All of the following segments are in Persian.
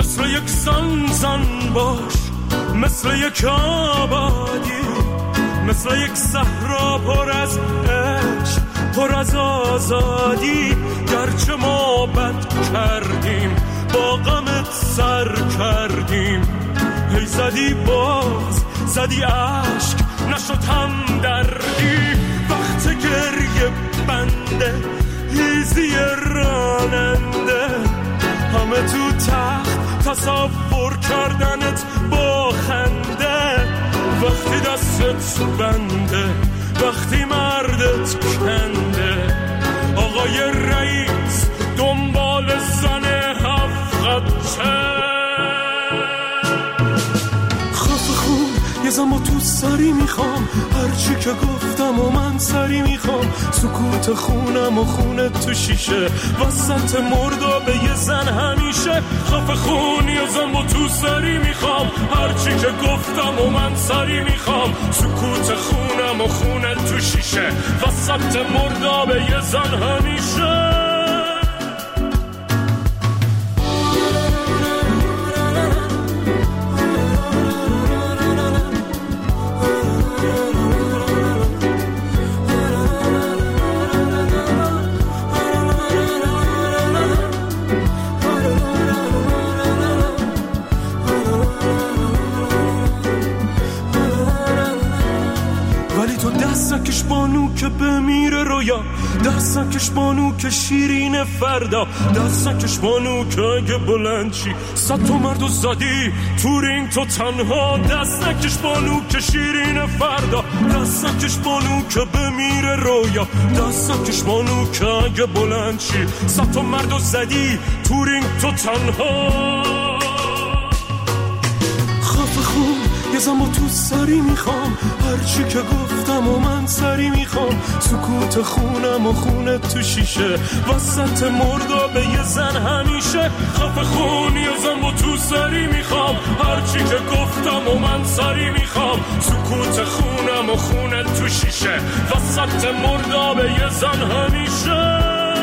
مثل یک زن باش، مثل یک آبادی، مثل یک صحرا پر از عشق، پر از آزادی. گرچه ما بد کردیم، با غمت سر کردیم، هی زدی باز، زدی عشق، نشد هم دردی. وقت گریه بنده، هیزی راننده، همه تو تخت تصور کردنت با خنده. وقتی دستت بنده، وقتی مردت کنده، آقای رئیس دنبال زن هفته. خفه خون یه زن با تو سری میخوام، هرچی که گفتم و من سری میخوام. سکوت خونم و خونت تو شیشه، وسط مردابه یه زن همیشه. خفه خون یه زن با تو سری میخوام، هرچی که گفتم و من سری میخوام. سکوت خونم و خونت تو شیشه، وسط مردابه یه زن همیشه. دستکش بانو که بمیره رویا، دستکش بانو که شیرین فردا، دستکش بانو که اگه بلند چی 100 تا مردو زدی تو رینگ تو تنها. دستکش بانو که شیرین فردا، دستکش بانو که بمیره رویا، دستکش بانو که اگه بلند چی 100 تا مردو زدی تو رینگ تو تنها. خفه خون یه زن با تو سری میخوام، هرچی که گفتم و من سری میخوام. سکوت خونم و خونت تو شیشه، وسط مردابه یه زن همیشه. خفه خون یه زن با تو سری میخوام، هرچی که گفتم و من سری میخوام. سکوت خونم و خونت تو شیشه، وسط مردابه یه زن همیشه.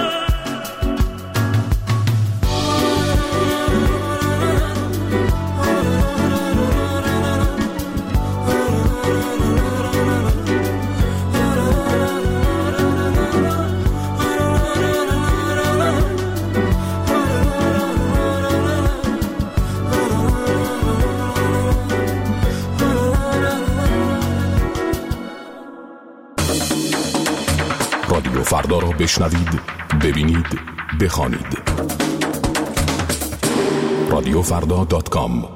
رادیو فردا را بشنوید، ببینید، بخوانید. radiofrda.com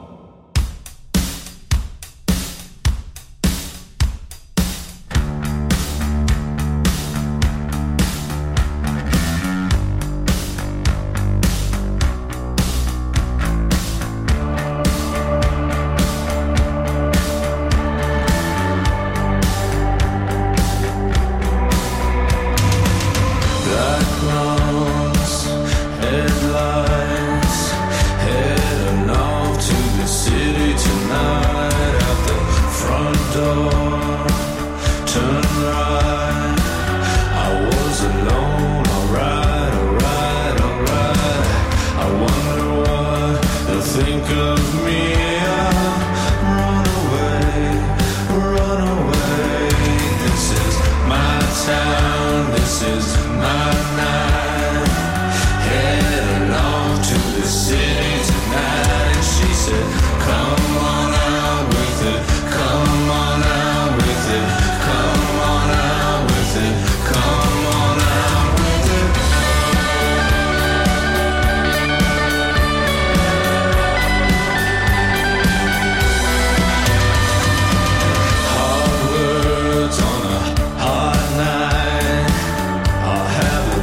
have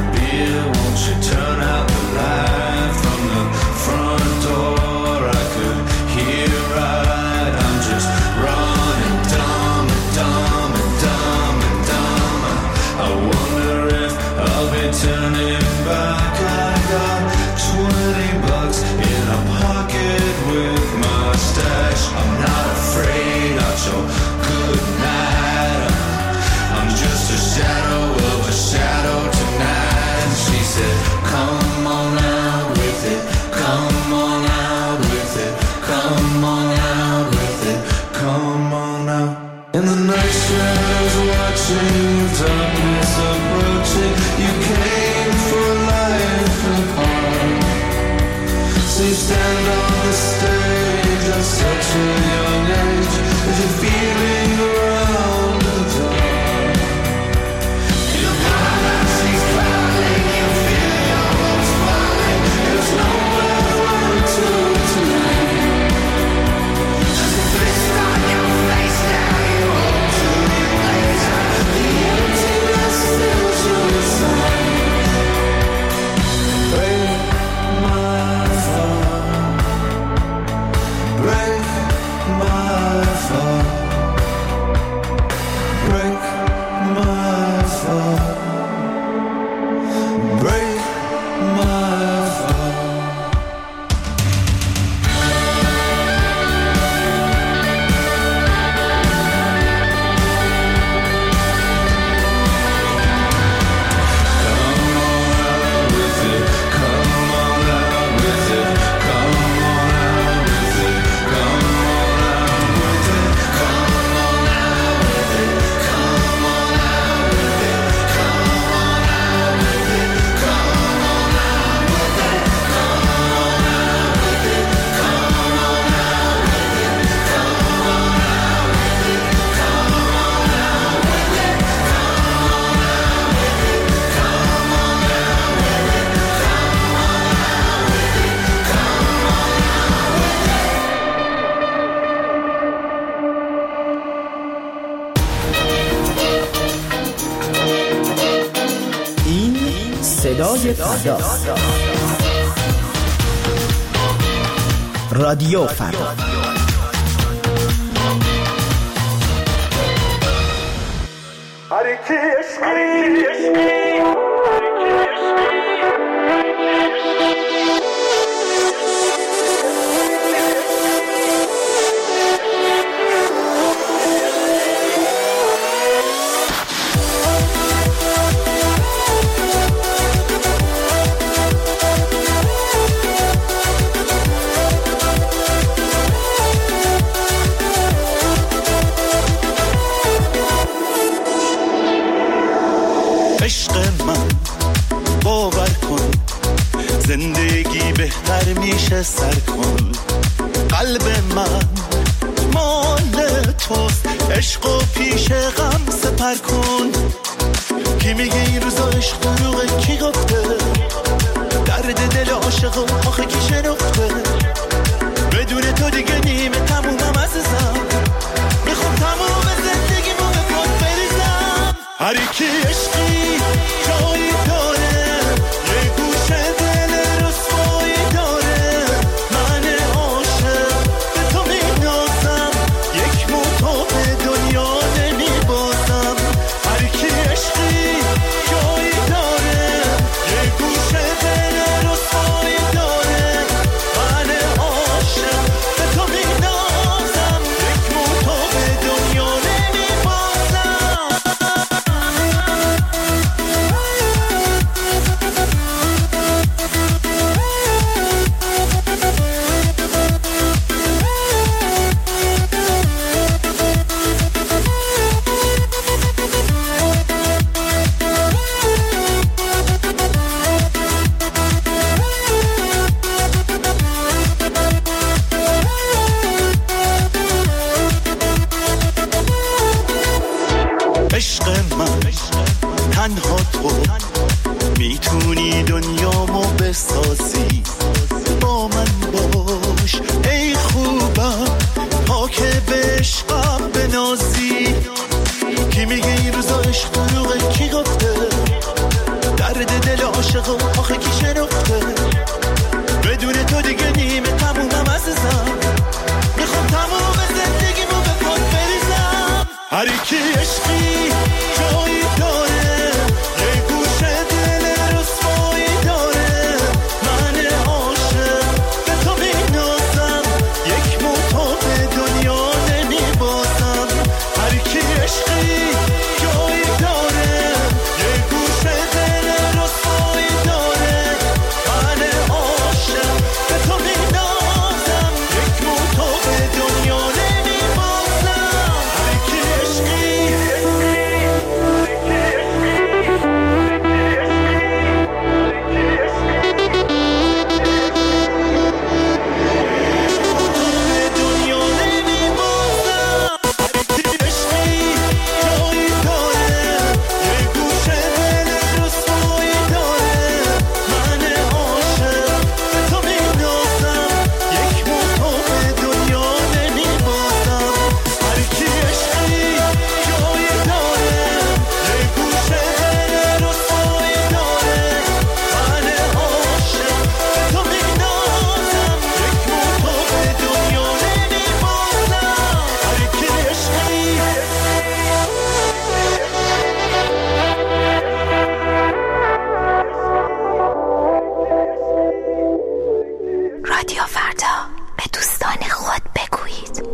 صدای فردا. رادیو فردا. زندگی بهتر میشه سر کن، قلب من مال توست، عشق و پیش غم سپر کن. کی میگه این روزا عشق دروغه؟ کی گفته؟ درد دل عاشق آخه کی شنفته؟ بدون تو دیگه نیمه تمومم عزیزم، میخوام تموم زندگیمو به پات بریزم. هر کی عشقی جایی داره، یه گوشه دل رسوایی داره. من عاشق به تو مینازم، یک موتو به دنیا نمیبازم. هر کی عشقی جایی داره، یه گوشه دل رسوایی داره. من عاشق به تو مینازم، یک موتو به دنیا نمیبازم. عشق من تنها تو میتونی دنیامو بسازی، با من باش ای خوبم تا که به عشقم بنازی. کی میگه این روزا عشق دروغه؟ کی گفته؟ درد دل عاشق آخه کی شنفته؟ بدون تو دیگه نیمه تمومم عزیزم، میخوام تموم زندگیمو به پات بریزم. هر کی عشقی جایی داره، یه گوشه دل رسوایی داره. من عاشق به تو مینازم، یک موتو به دنیا نمیبازم. هر کی عشقی جایی داره، یه گوشه دل رسوایی داره. من عاشق به تو مینازم، یک موتو به دنیا نمیبازم. هر کی عشقی رادیو فردا، به دوستان خود بگویید.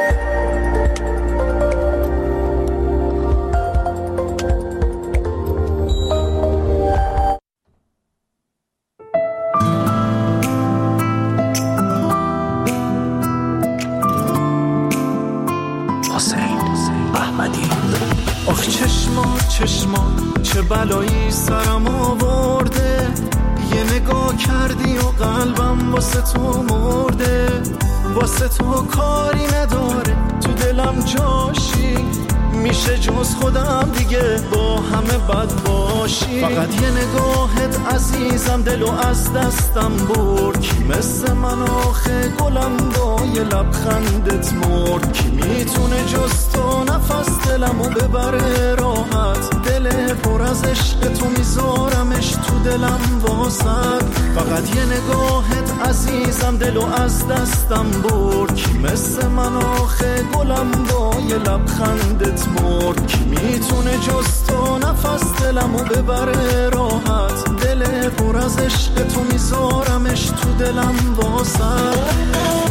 حسین احمدی. آخ چشما چه بلایی سرم آورده، یه نگاه کردی و قلبم واسه تو مرده. واسه تو کاری نداره تو دلم جاشی، میشه جز خودم دیگه با همه بد باشی. فقط یه نگاهت عزیزم دلو از دستم برد. کی مثل من آخه گلم با یه لبخندت مرد. کی میتونه جز تو نفس دلمو ببره راحت؟ دل دل پر از عشق تو میذارمش تو دلم واسد. فقط یه نگاهت عزیزم دلو از دستم برد. کی مثل من آخه گلم با یه لبخندت مرد. کی میتونه جز تو نفس دلمو ببره راحت. دل پر از عشق تو میذارمش تو دلم واسد.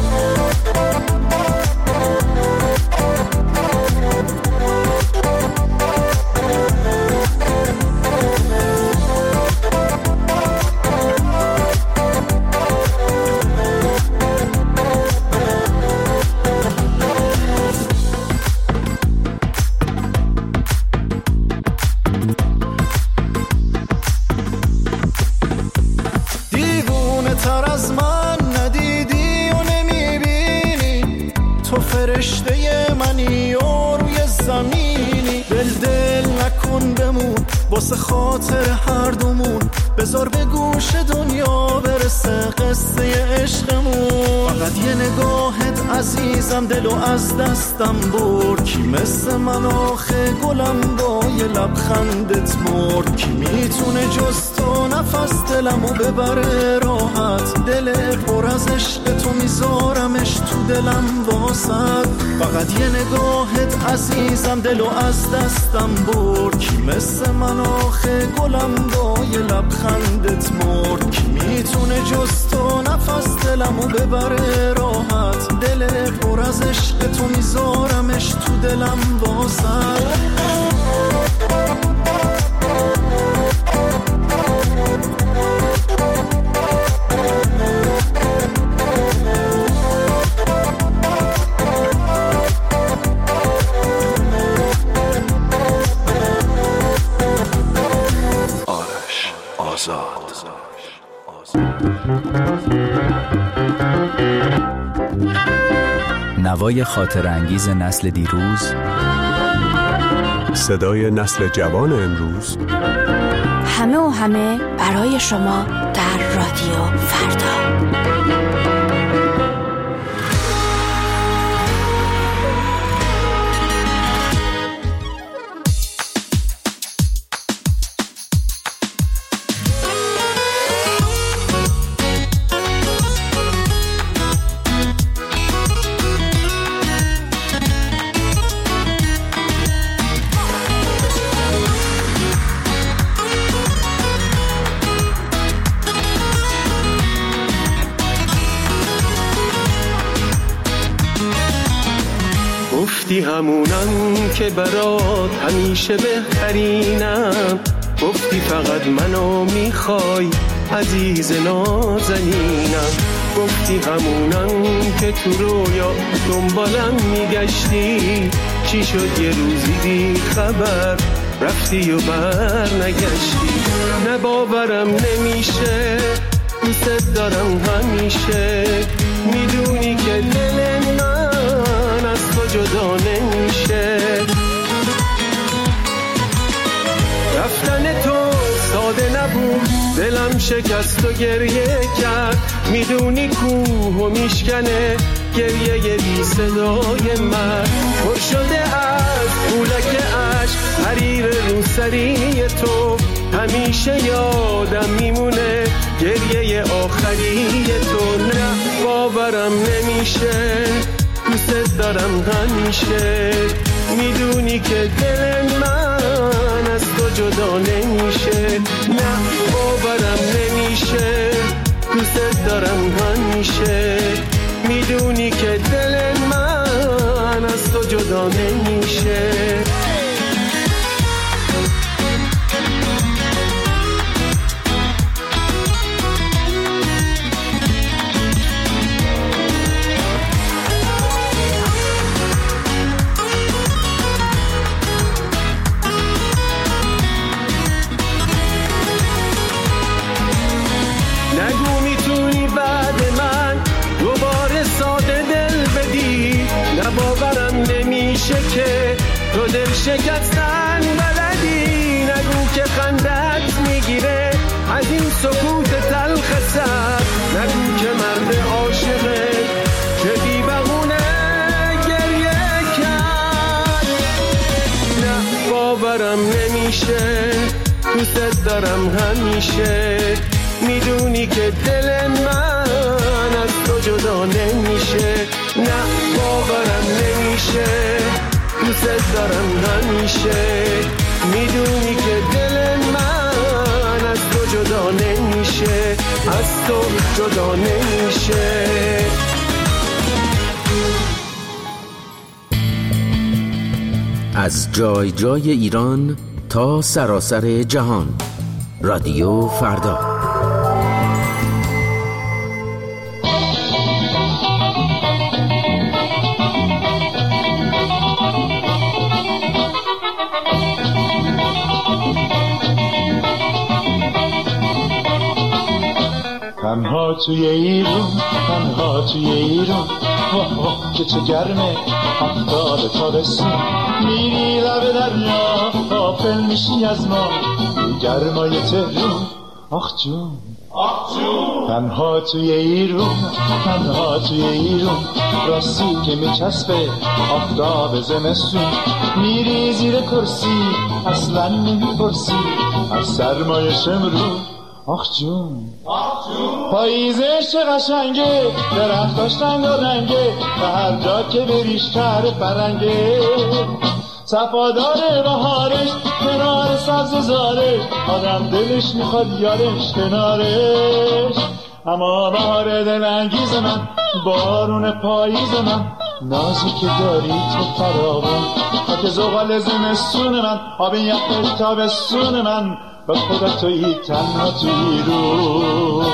واسه خاطر هر دومون بذار به گوش دنیا برسه قصه عشقمون. فقط یه نگاهت عزیزم دلو از دستم برد. کی مثل من آخه گلم با یه لبخندت مرد. کی میتونه جز تو نفس دلمو ببره راحت. دل پر از عشق تو میذارمش تو دلم واسد. فقط یه نگاهت عزیزم دلو از دستم برد. کی مثل من آخه گلم با یه لبخندت مرد. کی میتونه جز تو نفس دلمو ببره راحت. دل پر از عشق تو میذارمش تو دلم واسد. نوای خاطر انگیز نسل دیروز، صدای نسل جوان امروز، همه و همه برای شما در رادیو فردا. گفتی همونم که برات همیشه بهترینم. گفتی فقط منو میخوای عزیز نازنینم. گفتی همونم که تو رویا دنبالم میگشتی. چی شد یه روزی بی خبر رفتی و بر نگشتی. نه باورم نمیشه دوست دارم همیشه. میدونی که دل من از تو جدا نمیشه. رفتن تو ساده نبود دلم شکست و گریه کرد. میدونی کوه و میشکنه گریه بی صدای من. پر شده از پولک عشق حریر روسری تو. همیشه یادم میمونه گریه آخری تو. نه باورم نمیشه دوست دارم همیشه. میدونی که دل من از تو جدا نمیشه. نه باورم نمیشه دوست دارم همیشه. میدونی که دل من از تو جدا نمیشه. که تو دل شکستن بلدی. نگو که خندت میگیره از این سکوت تلخ سر. نگو که مرد عاشقه که بی بهونه گریه کرد. نه باورم نمیشه دوست دارم همیشه، میدونی که دل من از تو جدا نمیشه، نه باورم نمیشه، دوست دارم همیشه، میدونی که دل من از تو جدا نمیشه، از تو جدا نمیشه. از جای جای ایران تا سراسر جهان، رادیو فردا. تنها توی ایران، تنها توی ایران، که چه گرمه آفتاب تابستون، میری لب دریا غافل میشی از ما، گرمای تهرون، آخ جون، آخ جون. تنها توی ایران، تنها توی ایران، راستی که میچسبه آفتاب زمستون، میری زیر کرسی اصلا نمیپرسی از سرمای شمرون، آخ جون، آخ جون. پاییزش چه قشنگه، درختاش رنگ و رنگه، و هر جا که بریش شهر فرنگه، صفادار بهارش کنار سبز زارش، آدم دلش میخواد یارش کنارش. اما بهار دلانگیز من، بارون پاییز من، نازی که داری تو فراوان، خاک زغال زمستون من، آب یخش تابستون من، به خدا تویی تنها تویی رو.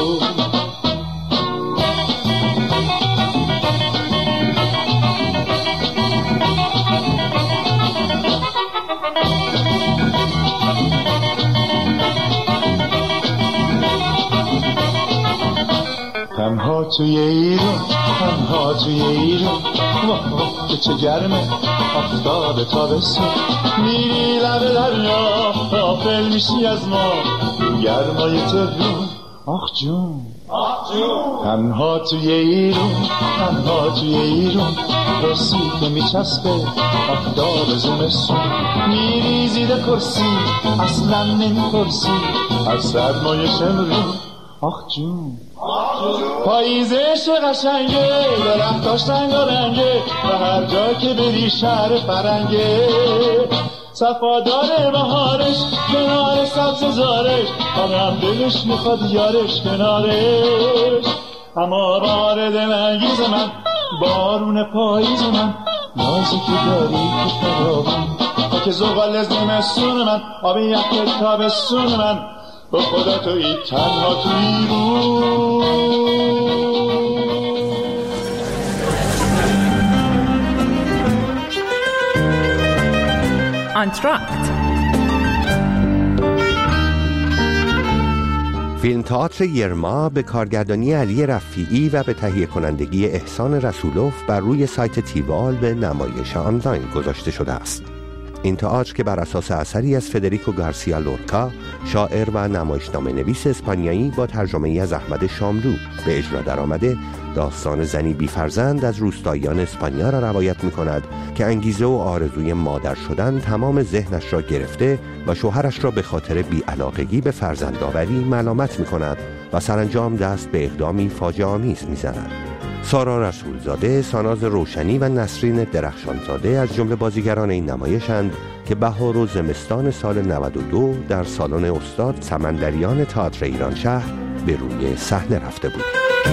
تنها توی ایران، تنها توی ایران، که چه گرمه آفتاب تابستون، میری لب دریا غافل میشی از ما، گرمای تهرون، آخ جون، آخ جون. تنها توی ایران، تنها توی ایران، راستی که میچسبه آفتاب زمستون، میری زیر کرسی اصلا نمیپرسی از سرمای شمرون، آخ جون، پاییزش قشنگه، درختاش رنگ و رنگه، و هر جا که بری شهر فرنگه، صفادار بهارش کنار سبز زارش، آدم دلش میخواد یارش کنارش. اما بهار دلانگیز من، بارون پاییز من، نازی که داری تو فراوان، خاک زغال زمستون من، آب یخ تابستون من، به خدا تویی تنها تویی رو. انتراکت فیلم تئاتر یرما به کارگردانی علی رفیعی و به تهیه کنندگی احسان رسولوف بر روی سایت تیوال به نمایش آنلاین گذاشته شده است. این تئاتر که بر اساس اثری از فدریکو گارسیا لورکا، شاعر و نمایشنامه نویس اسپانیایی با ترجمه ای از احمد شاملو به اجرا درآمده، داستان زنی بی فرزند از روستاییان اسپانیا را روایت می کند که انگیزه و آرزوی مادر شدن تمام ذهنش را گرفته و شوهرش را به خاطر بی‌علاقگی به فرزندآوری ملامت می کند و سرانجام دست به اقدامی فاجعه آمیز می زند. سارا رسولزاده، ساناز روشنی و نسرین درخشانزاده از جمله بازیگران این نمایشند که بهار و زمستان سال 92 در سالن استاد سمندریان تئاتر ایران شهر به روی صحنه رفته بود.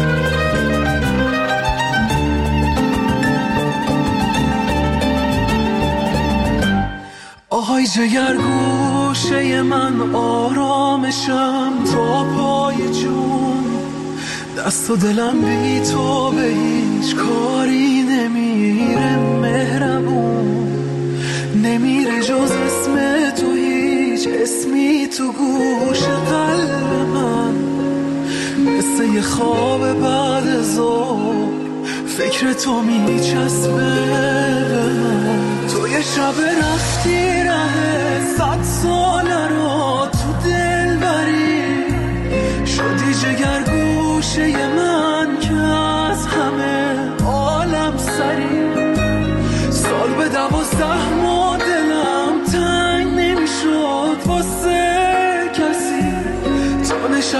آهای جگر گوشه من، آرامشم تا پای جون، دست و دلم بی تو به هیچ کاری نمیره، مهربون نمیره جز اسم تو، هیچ اسمی تو گوش قلب من، مثل یه خواب بعد از ظهر فکر تو میچسبه به من. تو یه شب رفتی ره 100 ساله رو تو دل بری، شدی جگر گوشه من که از همه عالم سری، سال به 12 ماه دلم تنگ نمیشد واسه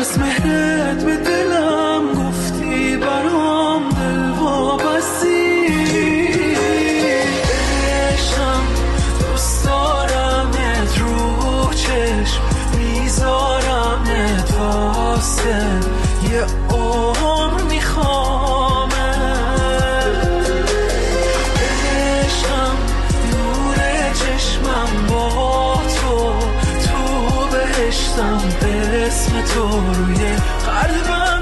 از مهرت به دلم گفتی برام دل وابستی. عشقم دوست دارمت رو چشم میذارمت واسه یه عمر میخوامت. عشقم نور چشمم با تو بهشتم اسم تو روی قلبم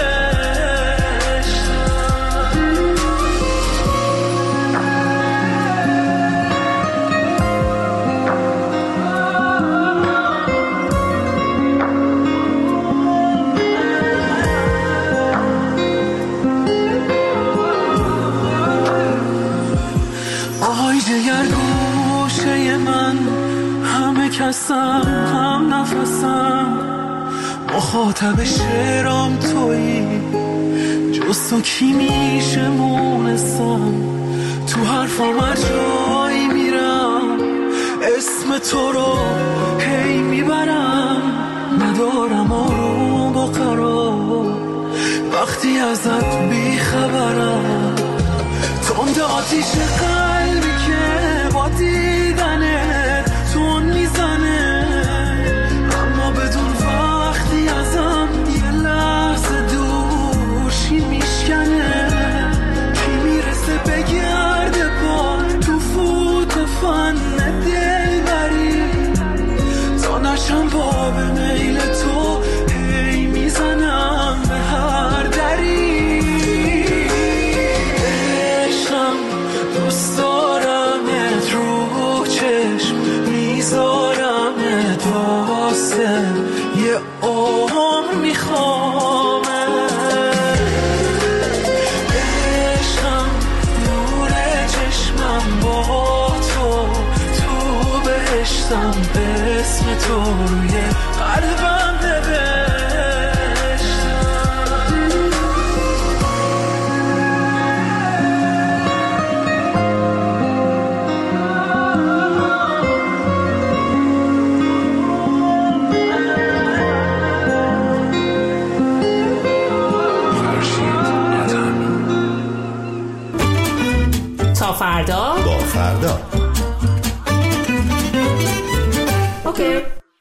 کسم هم نفسم مخاطب شعرام تویی، جز تو کی میشه مونسم. تو حرفام هر جایی میرم اسم تو رو هی میبرم، ندارم آروم با قرار وقتی ازت بیخبرم. تند آتیش قلبی که با دیدنت تون میزنه، اما بدون وقتی ازم یه لحظه دورشی میشکنه. کی میرسه بگرده با تو فوت فن دل بری، تا نشم باب میل تو هی میزنم به هر دری. عشقم دوست دارمت رو چشم میذارمت واسه یه عمر میخوامت. عشقم نور چشمم با تو بهشتم اسم تو روی قلبم نوشتم. تا فردا با فردا. اوکی.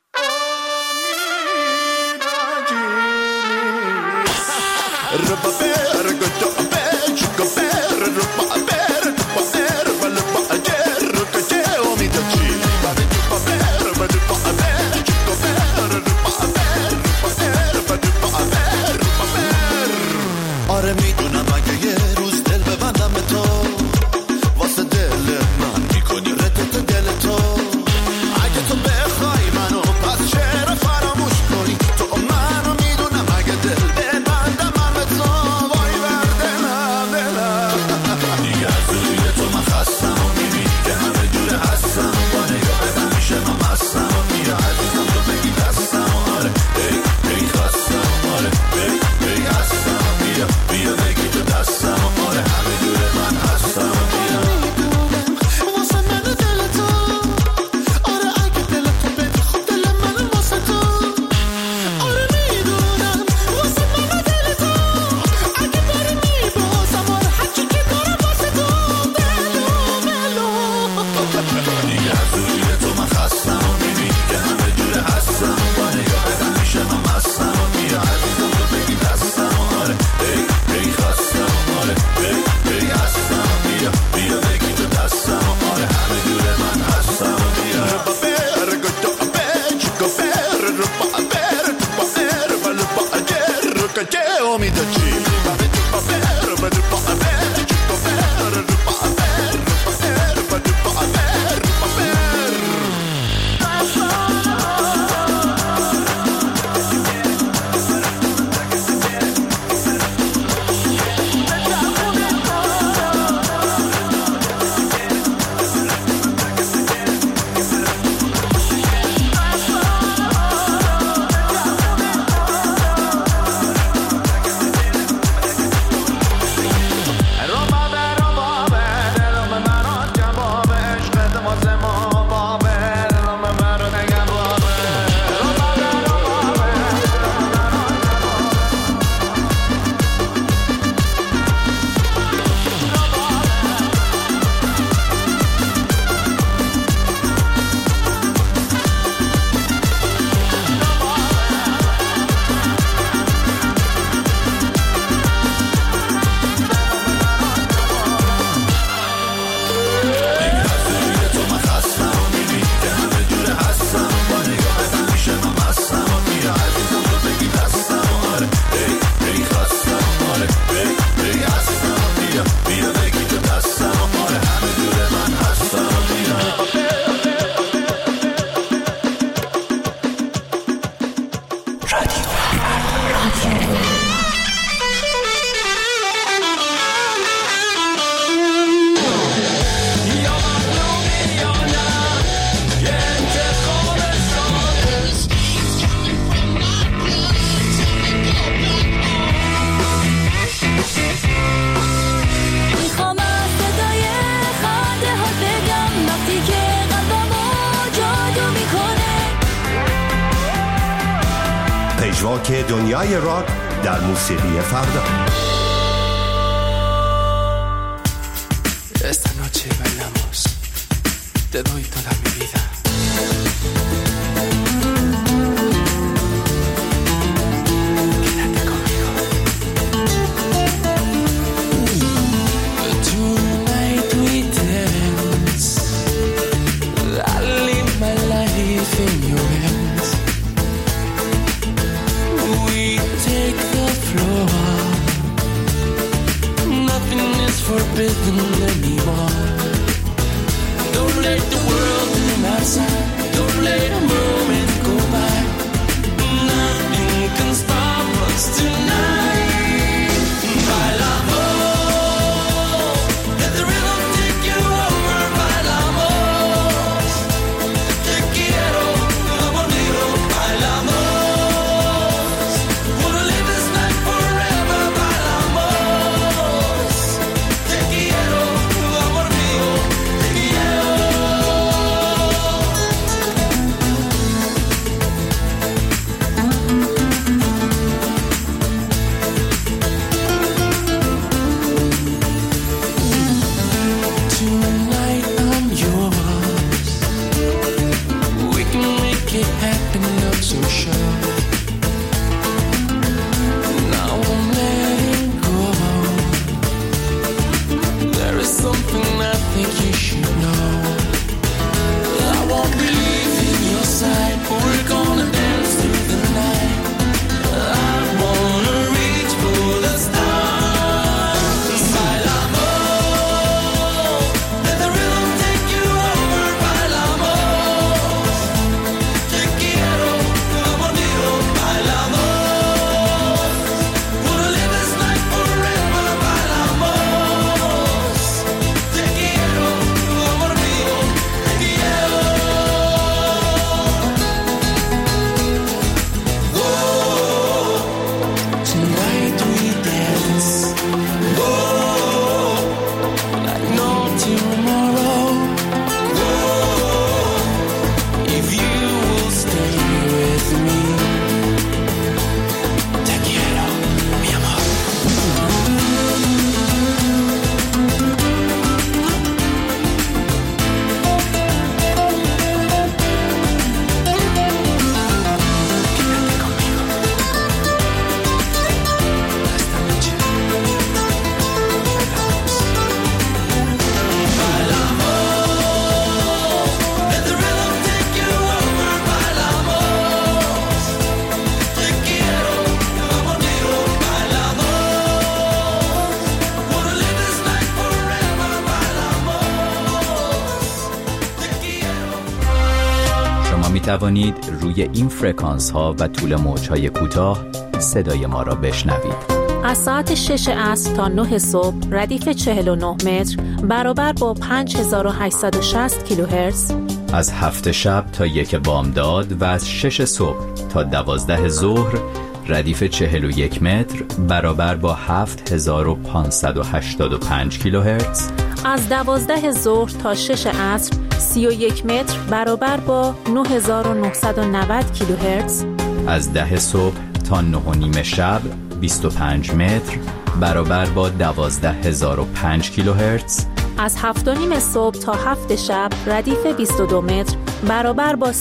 آره میدونم اگه یه روز دل ببندم به تو، واسه دل من میکنی ردت دل تو. اگه تو بخوای منو ترک دنیای راک در موسیقی فردا. Esta noche bailamos, te doy toda mi vida. Quédate conmigo. Tonight we dance, I live my life in your hands. We take the floor, nothing is forbidden anymore. Don't let the world turn outside, don't let a moment go by. Nothing can stop us tonight. Bailamos, let the rhythm take you over. Bailamos, te quiero, amor mío. Bailamos, wanna live this night forever. Bailamos, te quiero, amor mío, te quiero. Tonight I'm yours. We can make it happen, I'm so sure. Now I'm letting go. There is something I think you should know. I won't believe in your side. We're gonna dance through the night. I wanna reach for the stars. Bailamos, let the rhythm take you over. Bailamos, te quiero, amor mío. Bailamos, wanna live this night forever. Bailamos, te quiero, amor mío, te quiero. Whoa, tonight we dance. Whoa, like no tomorrow. Whoa, if you will stay with me. Te quiero, mi amor. Quédate conmigo. Esta noche bailamos. Let the rhythm take you over. Bailamos, te quiero, amor mío. Bailamos, wanna live this night forever. Bailamos, te quiero. شما می توانید روی این فرکانس ها و طول موج های کوتاه صدای ما را بشنوید. از ساعت 6 عصر تا 9 صبح ردیف 49 متر برابر با 5860 کیلوهرتز. از 7 شب تا 1 بامداد و از 6 صبح تا 12 ظهر ردیف 41 متر برابر با 7585 کیلوهرتز. از 12 ظهر تا 6 عصر 31 متر برابر با 9990 کیلوهرتز. از 10 صبح تا 9:30 شب 25 متر برابر با 12005 کیلوهرتز. از 7:30 صبح تا 7 شب ردیف 22 متر برابر با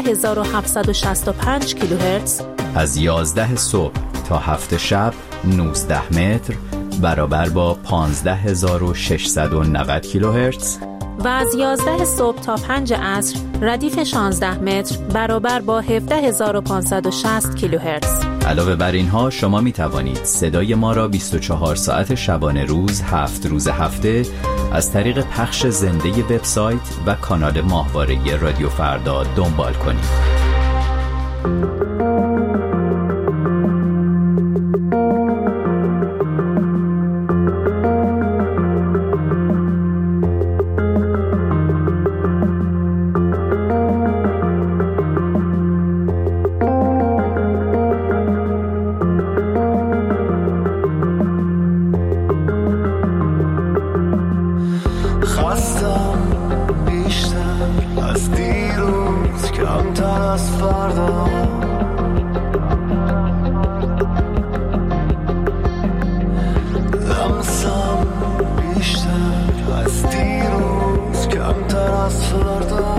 13765 کیلوهرتز. از 11 صبح تا 7 شب 19 متر برابر با 15690 کیلوهرتز. و از 11 صبح تا 5 عصر ردیف 16 متر برابر با 17560 کیلوهرتز. علاوه بر اینها شما می توانید صدای ما را 24 ساعت شبانه روز 7 روز هفته از طریق پخش زنده وبسایت و کانال ماهواره رادیو فردا دنبال کنید. از دیروز کمتر از فردا،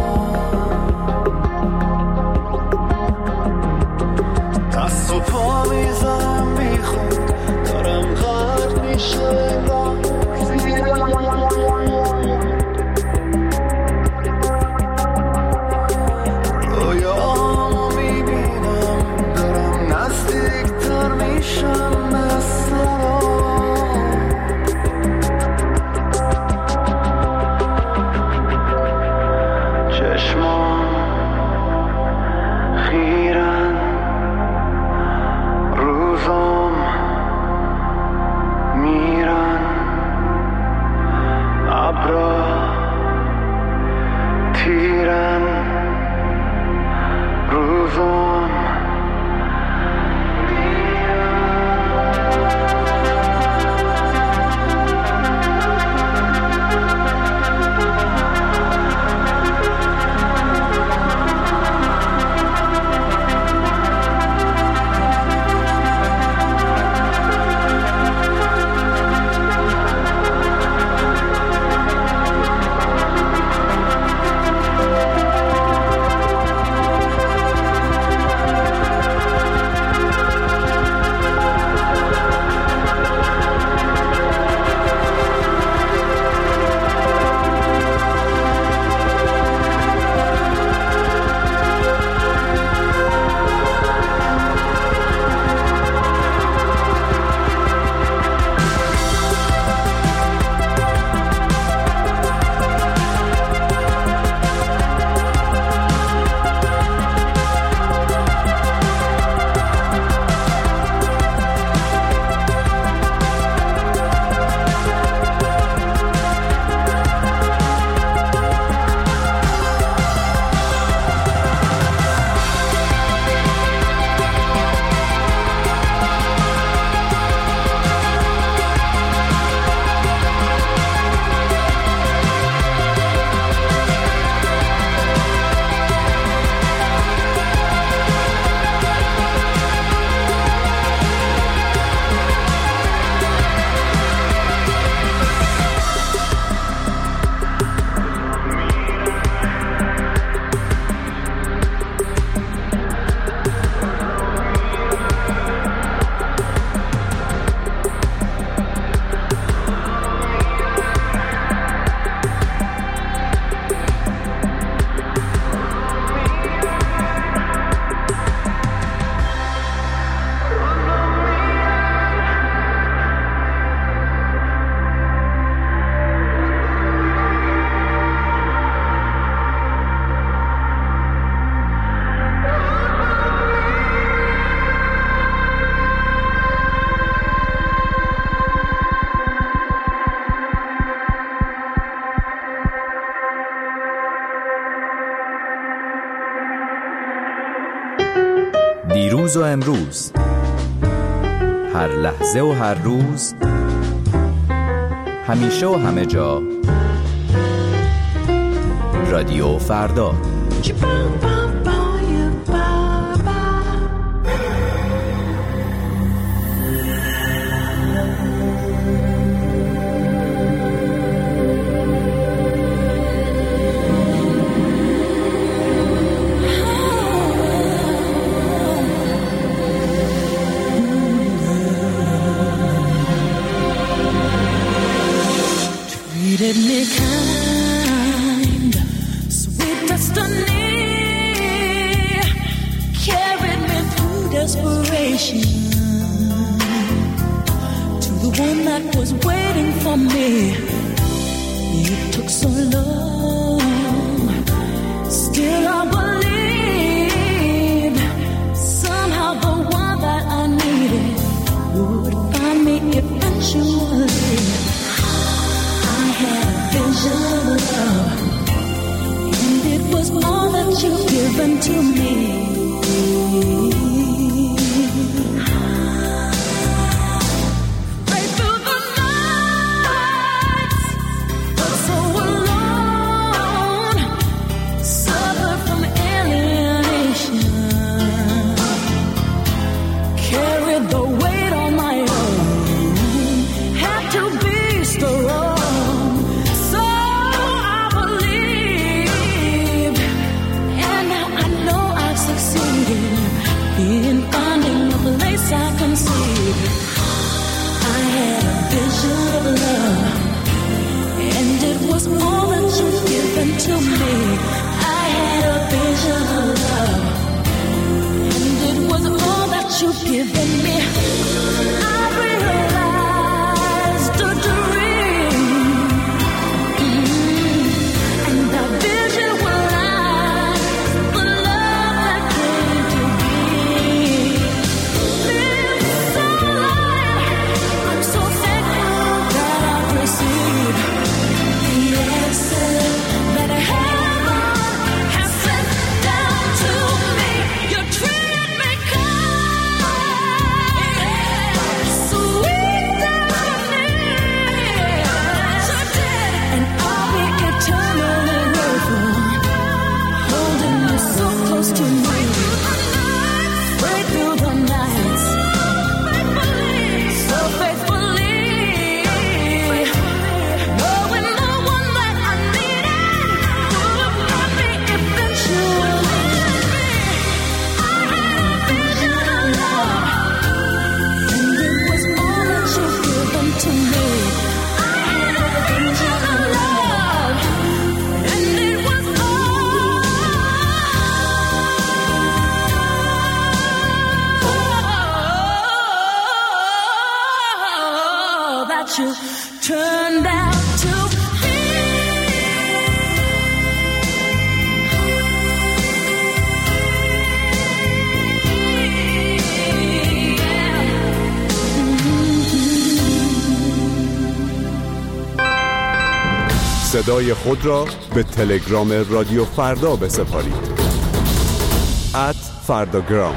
دست و پا میزنم بیخود دارم غرق میشه رویامو میبینم دارم نزدیکتر میشم به سرا، چشمام خیرن روزام میرن ابرا تیرن روزام دیروز و امروز، هر لحظه و هر روز، همیشه و همه جا، رادیو فردا. Treated me kind, sweet destiny, carried me through desperation to the one that was waiting for me. It took so long, still I believed somehow the one that I needed would find me eventually. Vision of love, and it was all that you've given to me. Right through the nights, but so alone, suffered from alienation, carried the weight on my own, had to be strong. صدای خود را به تلگرام رادیو فردا بسپارید. @فرداگرام.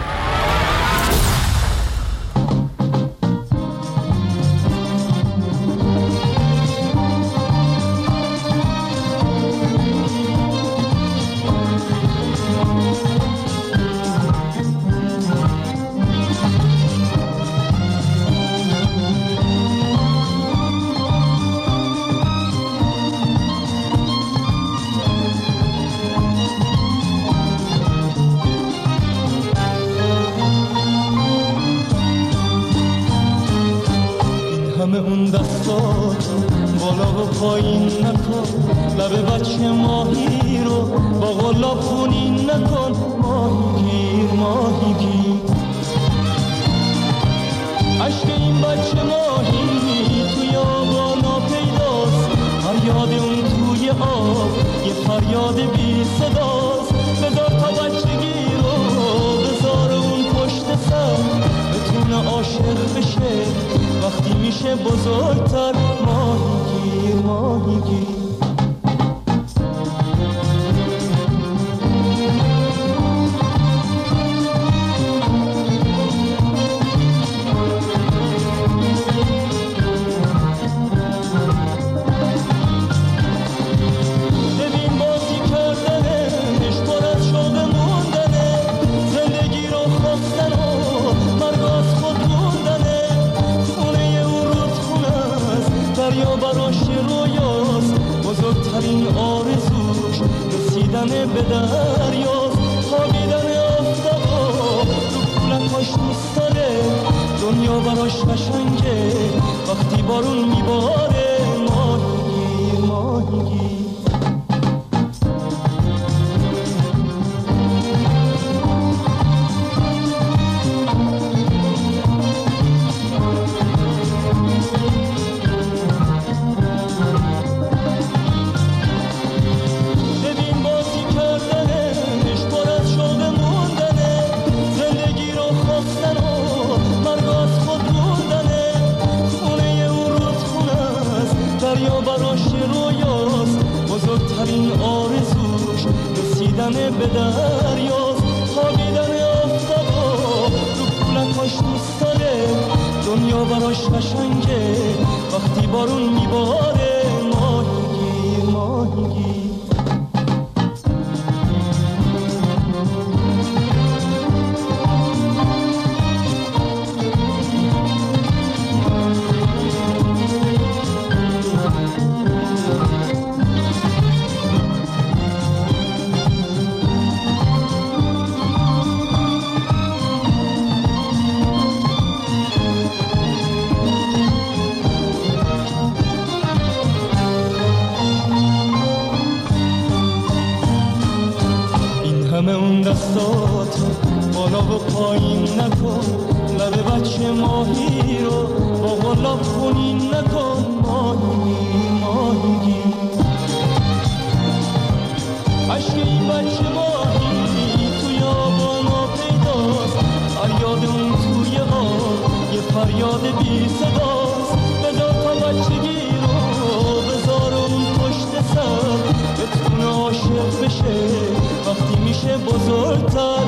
بزرگتر